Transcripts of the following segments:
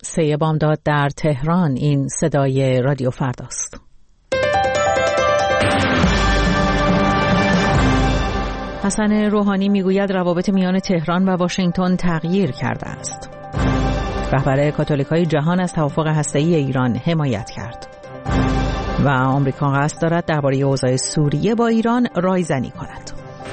3 بامداد در تهران. این صدای رادیو فرداست. حسن روحانی میگوید روابط میان تهران و واشنگتن تغییر کرده است. رهبر کاتولیکای جهان از توافق هسته‌ای ایران حمایت کرد. و آمریکا قصد دارد درباره اوضاع سوریه با ایران رایزنی کند.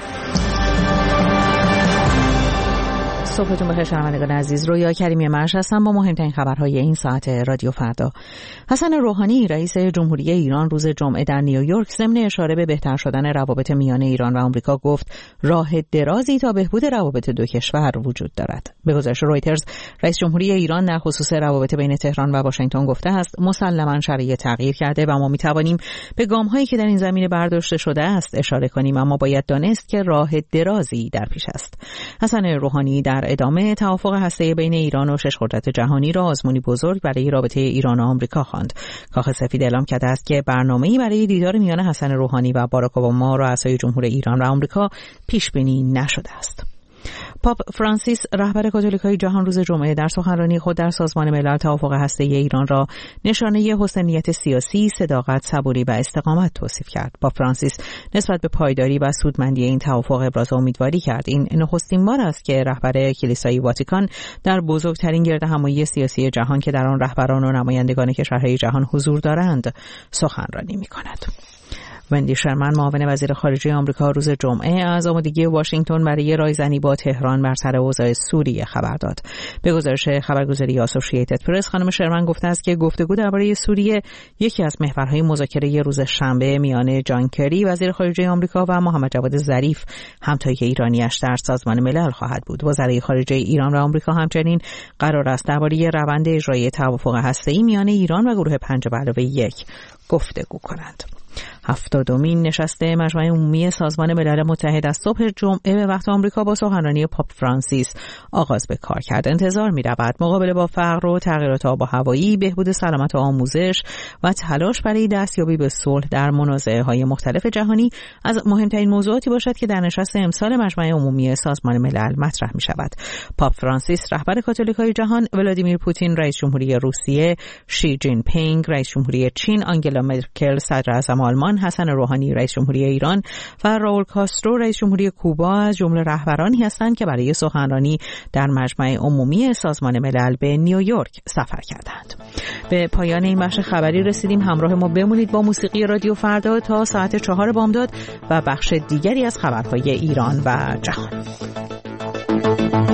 صبحتون بخیر شنوندگان عزیز. رویا کریمی مرش هستم با مهمترین خبرهای این ساعت رادیو فردا. حسن روحانی رئیس جمهوری ایران روز جمعه در نیویورک ضمن اشاره به بهتر شدن روابط میان ایران و آمریکا گفت راه درازی تا بهبود روابط دو کشور وجود دارد. به گزارش رویترز رئیس جمهوری ایران در خصوص روابط بین تهران و واشنگتن گفته است مسلماً شرایط تغییر کرده و ما می‌توانیم به گام‌هایی که در این زمینه برداشته شده است اشاره کنیم، اما باید دانست که راه درازی در پیش است. حسن روحانی در ادامه توافق هسته‌ای بین ایران و 6 قدرت جهانی را آزمونی بزرگ برای رابطه ایران و آمریکا خواند. کاخ سفید اعلام کرده است که برنامه‌ای برای دیدار میان حسن روحانی و باراک اوباما رؤسای جمهور ایران و آمریکا پیش بینی نشده است. پاپ فرانسیس رهبر کاتولیکای جهان روز جمعه در سخنرانی خود در سازمان ملل توافق هسته‌ای ایران را نشانه حسن نیت سیاسی، صداقت، صبوری و استقامت توصیف کرد. پاپ فرانسیس نسبت به پایداری و سودمندی این توافق ابراز امیدواری کرد. این نخستین بار است که رهبر کلیسای واتیکان در بزرگترین گردهمایی سیاسی جهان که در آن رهبران و نمایندگان کشورهای جهان حضور دارند سخنرانی می‌کند. وندی شرمن معاون وزیر خارجه آمریکا روز جمعه از آمادگی واشنگتن برای رایزنی با تهران بر سر اوضاع سوریه خبر داد. به گزارش خبرگزاری آسوشییتد پرس خانم شرمن گفته است که گفتگو درباره سوریه یکی از محورهای مذاکره روز شنبه میان جان کری وزیر خارجه آمریکا و محمد جواد ظریف همتای ایرانی‌اش در سازمان ملل خواهد بود. وزرای خارجه ایران و آمریکا همچنین قرار است درباره روند اجرای توافق هسته‌ای میان ایران و گروه 5+1 گفتگو کنند. 70مین نشست مجمع عمومی سازمان ملل متحد از صبح جمعه به وقت آمریکا با سخنرانی پاپ فرانسیس آغاز به کار کرد. انتظار می‌رود مقابله با فقر و تغییرات آب و هوایی، بهبود سلامت و آموزش و تلاش برای دستیابی به صلح در منازعه‌های مختلف جهانی از مهمترین موضوعاتی باشد که در نشست امسال مجمع عمومی سازمان ملل مطرح می‌شود. پاپ فرانسیس رهبر کاتولیکای جهان، ولادیمیر پوتین رئیس جمهوری روسیه، شی جین پینگ رئیس جمهوری چین، آنگلا مرکل صدر اعظم آلمان، حسن روحانی رئیس جمهوری ایران و راول کاسترو رئیس جمهوری کوبا از جمله رهبرانی هستند که برای سخنرانی در مجمع عمومی سازمان ملل به نیویورک سفر کردند. به پایان این بخش خبری رسیدیم. همراه ما بمونید با موسیقی رادیو فردا تا ساعت 4 بامداد و بخش دیگری از خبرهای ایران و جهان.